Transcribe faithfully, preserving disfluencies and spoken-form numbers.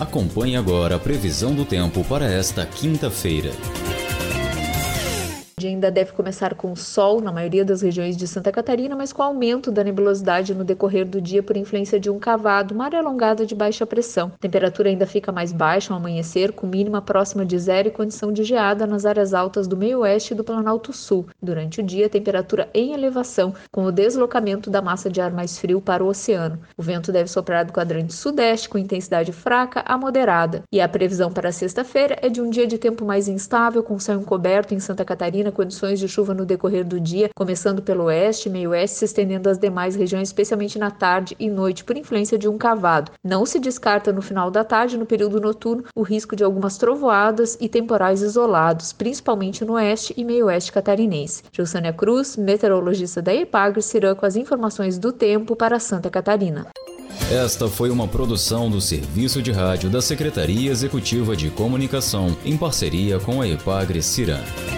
Acompanhe agora a previsão do tempo para esta quinta-feira. O dia ainda deve começar com sol na maioria das regiões de Santa Catarina, mas com aumento da nebulosidade no decorrer do dia por influência de um cavado, uma área alongada de baixa pressão. A temperatura ainda fica mais baixa ao amanhecer, com mínima próxima de zero e condição de geada nas áreas altas do meio-oeste e do Planalto Sul. Durante o dia, temperatura em elevação, com o deslocamento da massa de ar mais frio para o oceano. O vento deve soprar do quadrante sudeste com intensidade fraca a moderada. E a previsão para sexta-feira é de um dia de tempo mais instável, com céu encoberto em Santa Catarina, condições de chuva no decorrer do dia, começando pelo oeste e meio-oeste, se estendendo às demais regiões, especialmente na tarde e noite, por influência de um cavado. Não se descarta no final da tarde, no período noturno, o risco de algumas trovoadas e temporais isolados, principalmente no oeste e meio-oeste catarinense. Gilsânia Cruz, meteorologista da EPAGRE-Ciran, com as informações do tempo para Santa Catarina. Esta foi uma produção do Serviço de Rádio da Secretaria Executiva de Comunicação, em parceria com a EPAGRE-Ciran.